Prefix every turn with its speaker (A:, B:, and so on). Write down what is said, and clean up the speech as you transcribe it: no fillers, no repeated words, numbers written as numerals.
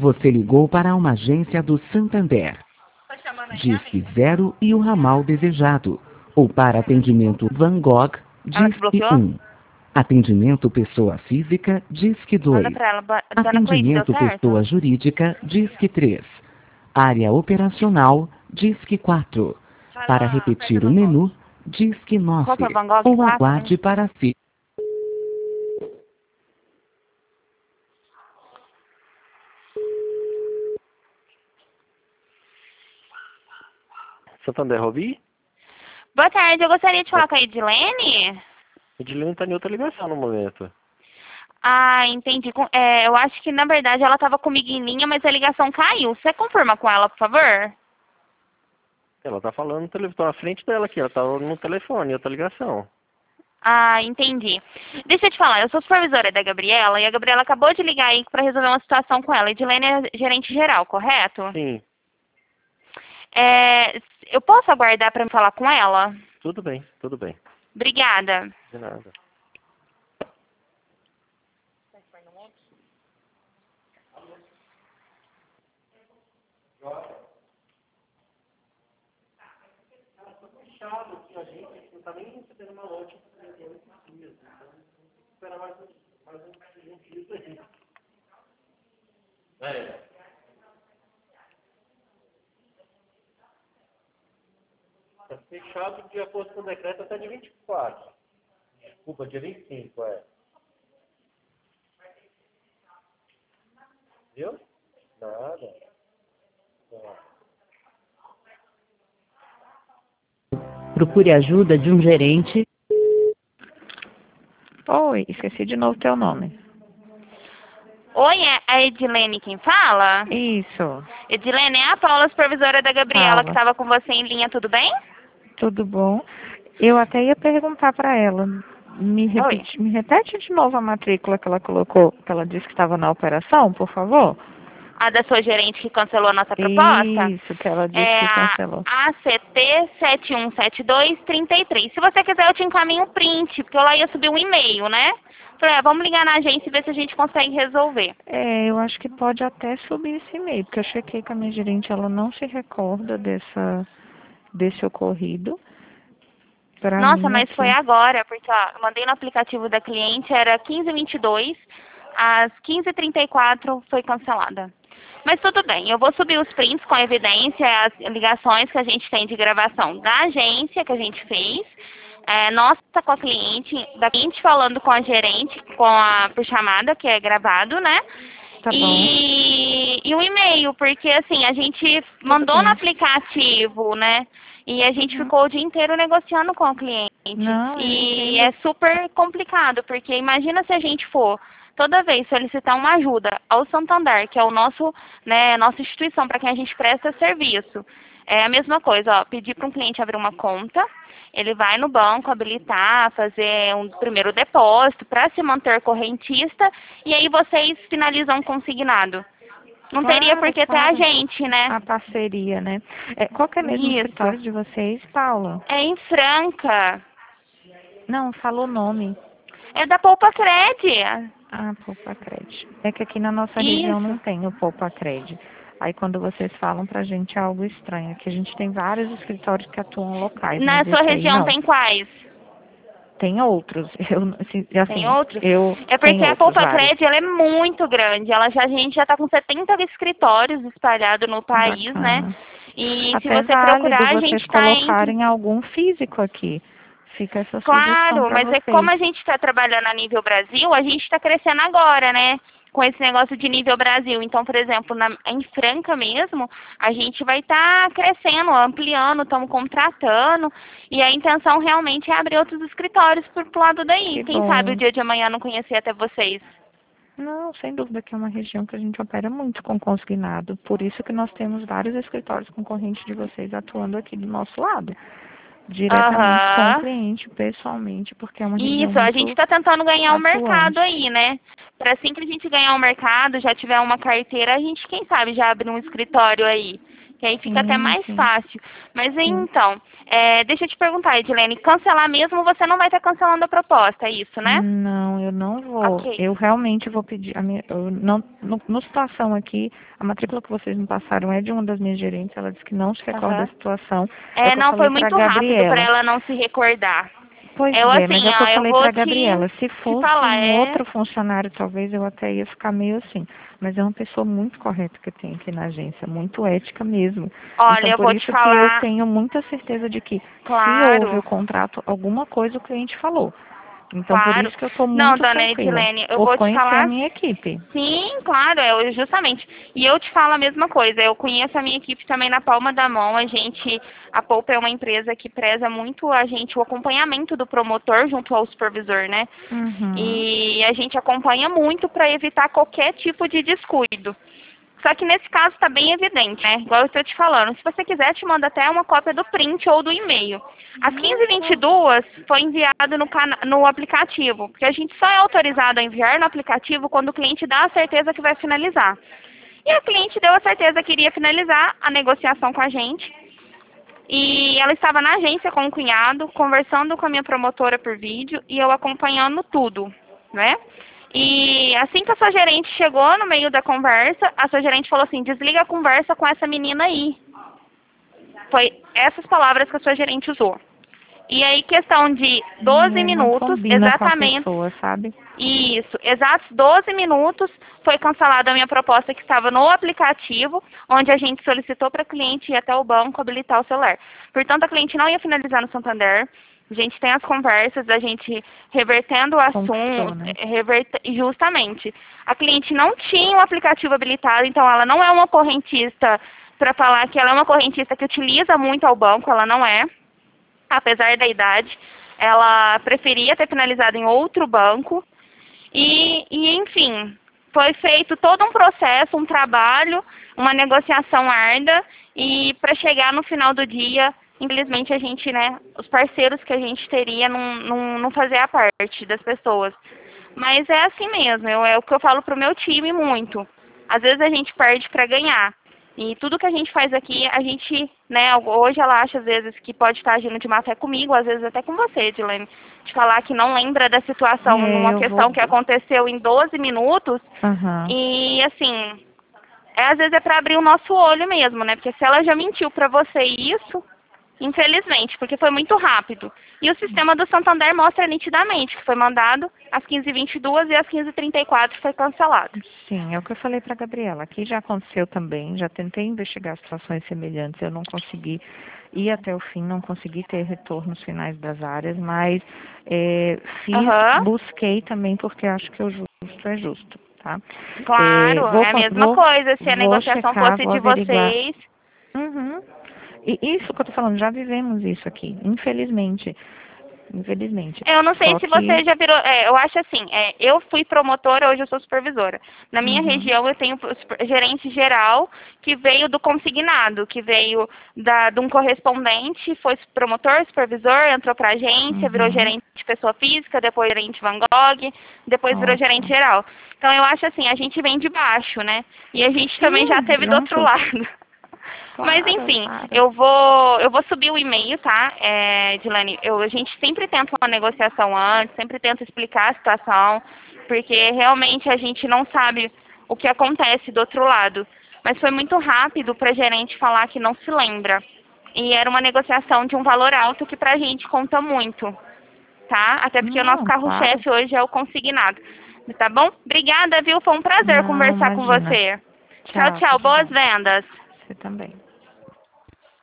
A: Você ligou para uma agência do Santander. Disque 0 e o ramal desejado. Ou para atendimento Van Gogh,
B: Ela te
A: Disque
B: bloqueou?
A: 1. Atendimento pessoa física, Disque 2.
B: Manda pra ela. Dona Cleide, deu
A: Atendimento
B: certo?
A: pessoa jurídica, Disque 3. Área operacional, Disque 4. Para repetir o menu, Disque 9.
B: Qual que é o Van Gogh?
A: Ou
B: 4,
A: aguarde
B: né?
A: para si.
C: Santander Robi?
B: Boa tarde, eu gostaria de falar com a Edilene.
C: Edilene está em outra ligação no momento.
B: Ah, entendi. Eu acho que, na verdade, ela estava comigo em linha, mas a ligação caiu. Você confirma com ela, por favor?
C: Ela está falando no telefone, tô na frente dela aqui, ela está no telefone, outra ligação.
B: Ah, entendi. Deixa eu te falar, eu sou supervisora da Gabriela e a Gabriela acabou de ligar aí para resolver uma situação com ela. Edilene é gerente geral, correto?
C: Sim,
B: Eu posso aguardar para me falar com ela?
C: tudo bem, tudo bem.
B: Obrigada.
C: De nada. Está fechado de acordo com o decreto até dia 24. Desculpa, dia 25, Viu? Nada.
A: Procure ajuda de um gerente.
D: Oi, esqueci de novo teu nome.
B: Oi, é a Edilene quem fala?
D: Isso,
B: Edilene, é a Paula, supervisora da Gabriela,
D: Fala.
B: que estava com você em linha, tudo bem?
D: tudo bom? Eu até ia perguntar para ela. Me repete de novo a matrícula que ela colocou, que ela disse que estava na operação, por favor?
B: A da sua gerente que cancelou a nossa proposta?
D: Isso, que ela disse
B: É
D: que
B: a
D: cancelou.
B: ACT 717233. Se você quiser, eu te encaminho um print, porque eu lá ia subir um e-mail, né? Falei, vamos ligar na agência e ver se a gente consegue resolver.
D: Eu acho que pode até subir esse e-mail, porque eu chequei com a minha gerente, ela não se recorda desse ocorrido. Pra
B: Nossa,
D: mim
B: mas
D: aqui.
B: foi agora, porque ó, eu mandei no aplicativo da cliente, era 15h22, às 15h34 foi cancelada. Mas tudo bem, eu vou subir os prints com evidência, as ligações que a gente tem de gravação da agência que a gente fez, nossa com a cliente, da cliente falando com a gerente, por chamada, que é gravado, né?
D: Tá bom.
B: E um e-mail, porque assim, a gente mandou
D: bem.
B: no aplicativo, né? E a gente ficou o dia inteiro negociando com o cliente.
D: Não, eu
B: E
D: entendo.
B: é super complicado, porque imagina se a gente for toda vez solicitar uma ajuda ao Santander, que é o nosso, né, nossa instituição para quem a gente presta serviço. É a mesma coisa, ó, pedir para um cliente abrir uma conta, ele vai no banco habilitar, fazer um primeiro depósito para se manter correntista, e aí vocês finalizam o consignado. Não teria por que ter a
D: Claro.
B: gente, né?
D: A parceria, né? Qual que é mesmo o
B: Isso.
D: escritório de vocês, Paula?
B: É em Franca.
D: Não, falou o nome.
B: É da Poupa Cred.
D: Ah, Poupa-Cred. É que aqui na nossa
B: Isso.
D: região não tem o Poupa-Cred. Aí quando vocês falam pra gente é algo estranho. Aqui a gente tem vários escritórios que atuam locais.
B: Na
D: mas
B: sua
D: esse aí
B: região
D: não.
B: tem quais?
D: Tem outros. Assim,
B: Tem outros? É
D: tem
B: porque a
D: outros,
B: Poupa
D: vários.
B: Cred, ela é muito grande. A gente já está com 70 escritórios espalhados no país, né?
D: Bacana.
B: E se
D: Até
B: você
D: válido
B: procurar, a
D: vocês
B: gente está entre...
D: colocarem algum físico aqui. Fica essa sugestão
B: Claro,
D: para
B: mas é
D: vocês.
B: que como a gente está trabalhando a nível Brasil, a gente está crescendo agora, né? Com esse negócio de nível Brasil. Então, por exemplo, em Franca mesmo, a gente vai estar crescendo, ampliando, estamos contratando. E a intenção realmente é abrir outros escritórios pro lado daí.
D: Que
B: Quem
D: bom.
B: sabe o dia de amanhã não conhecer até vocês.
D: Não, sem dúvida que é uma região que a gente opera muito com consignado. Por isso que nós temos vários escritórios concorrentes de vocês atuando aqui do nosso lado. Diretamente com o cliente, pessoalmente, porque é uma região
B: Isso, a
D: muito
B: gente está tentando ganhar o
D: atuante.
B: mercado aí, né? Para assim que a gente ganhar o mercado, já tiver uma carteira, a gente, quem sabe, já abre um escritório aí. Que aí fica até mais
D: sim.
B: fácil. Mas então, deixa eu te perguntar, Edilene, cancelar mesmo, você não vai estar cancelando a proposta, é isso, né?
D: Não, eu não vou.
B: Ok.
D: Eu realmente vou pedir. Eu não, no situação aqui, a matrícula que vocês me passaram é de uma das minhas gerentes. Ela disse que não se recorda da situação. É o que eu
B: Não, foi
D: falei para a
B: muito rápido para
D: Gabriela.
B: ela não se recordar.
D: Pois
B: Eu
D: é, mas
B: assim,
D: é o que eu
B: ó, eu
D: falei
B: vou
D: para a Gabriela. Se
B: te
D: fosse
B: falar,
D: um outro funcionário, talvez eu até ia ficar meio assim. Mas é uma pessoa muito correta que eu tenho aqui na agência, muito ética mesmo.
B: olha,
D: Então,
B: eu
D: por
B: vou
D: isso
B: te
D: que eu
B: falar,
D: tenho muita certeza de que se houve
B: claro.
D: o contrato, alguma coisa o cliente falou. Então, por
B: Claro.
D: isso que eu estou
B: Não,
D: muito
B: dona
D: tranquila,
B: Edilene, eu
D: por
B: vou te
D: conhecer a
B: falar.
D: minha equipe.
B: Sim, claro, justamente. E eu te falo a mesma coisa. Eu conheço a minha equipe também na palma da mão. A Poupa é uma empresa que preza muito o acompanhamento do promotor junto ao supervisor, né?
D: Uhum.
B: E a gente acompanha muito para evitar qualquer tipo de descuido. Só que nesse caso está bem evidente, né? Igual eu estou te falando. Se você quiser, te manda até uma cópia do print ou do e-mail. Às 15h22 foi enviado no aplicativo, porque a gente só é autorizado a enviar no aplicativo quando o cliente dá a certeza que vai finalizar. E a cliente deu a certeza que iria finalizar a negociação com a gente. E ela estava na agência com o cunhado, conversando com a minha promotora por vídeo e eu acompanhando tudo, né? E assim que a sua gerente chegou no meio da conversa, a sua gerente falou assim, desliga a conversa com essa menina aí. Foi essas palavras que a sua gerente usou. E aí, questão de 12
D: Não
B: minutos,
D: combina com a
B: exatamente,
D: pessoa, sabe?
B: isso, exatos 12 minutos, foi cancelada a minha proposta que estava no aplicativo, onde a gente solicitou para a cliente ir até o banco habilitar o celular. Portanto, a cliente não ia finalizar no Santander. A gente tem as conversas, a gente revertendo o
D: Conquistou,
B: assunto,
D: né?
B: justamente. A cliente não tinha o aplicativo habilitado, então ela não é uma correntista, para falar que ela é uma correntista que utiliza muito ao banco, ela não é, apesar da idade. Ela preferia ter finalizado em outro banco. Enfim, foi feito todo um processo, um trabalho, uma negociação árdua e para chegar no final do dia, infelizmente a gente, né, os parceiros que a gente teria não fazer a parte das pessoas. Mas é assim mesmo, é o que eu falo pro meu time muito. Às vezes a gente perde para ganhar. E tudo que a gente faz aqui, a gente, né, hoje ela acha às vezes que pode estar agindo de má fé comigo, às vezes até com você, Edilene, de falar que não lembra da situação numa
D: Eu vou.
B: questão que aconteceu em 12 minutos.
D: Aham.
B: E assim, às vezes é para abrir o nosso olho mesmo, né? Porque se ela já mentiu para você isso, infelizmente, porque foi muito rápido. E o sistema do Santander mostra nitidamente que foi mandado às 15h22 e às 15h34 foi cancelado.
D: Sim, é o que eu falei para a Gabriela. Aqui já aconteceu também, já tentei investigar situações semelhantes, eu não consegui ir até o fim, não consegui ter retornos finais das áreas, mas busquei também porque acho que o justo é justo, tá?
B: Claro, é a mesma coisa. Se a negociação
D: checar,
B: fosse
D: vou
B: de
D: averiguar.
B: vocês.
D: Uhum. E isso que eu tô falando, já vivemos isso aqui, infelizmente. Infelizmente.
B: Eu não sei
D: Só
B: se
D: que...
B: você já virou. Eu acho assim, eu fui promotora, hoje eu sou supervisora. Na minha região eu tenho gerente geral que veio do consignado, que veio de um correspondente, foi promotor, supervisor, entrou para agência, virou gerente de pessoa física, depois gerente Van Gogh, depois virou gerente geral. Então eu acho assim, a gente vem de baixo, né? E a gente também já teve do outro lado. Mas enfim, eu vou subir o e-mail, tá, Edilene? A gente sempre tenta uma negociação antes, sempre tenta explicar a situação, porque realmente a gente não sabe o que acontece do outro lado. Mas foi muito rápido para a gerente falar que não se lembra. E era uma negociação de um valor alto que pra gente conta muito, tá? Até porque o nosso carro-chefe hoje é o consignado. Tá bom? Obrigada, viu? Foi um prazer conversar com você. Tchau, tchau. Boas vendas.
D: Você também.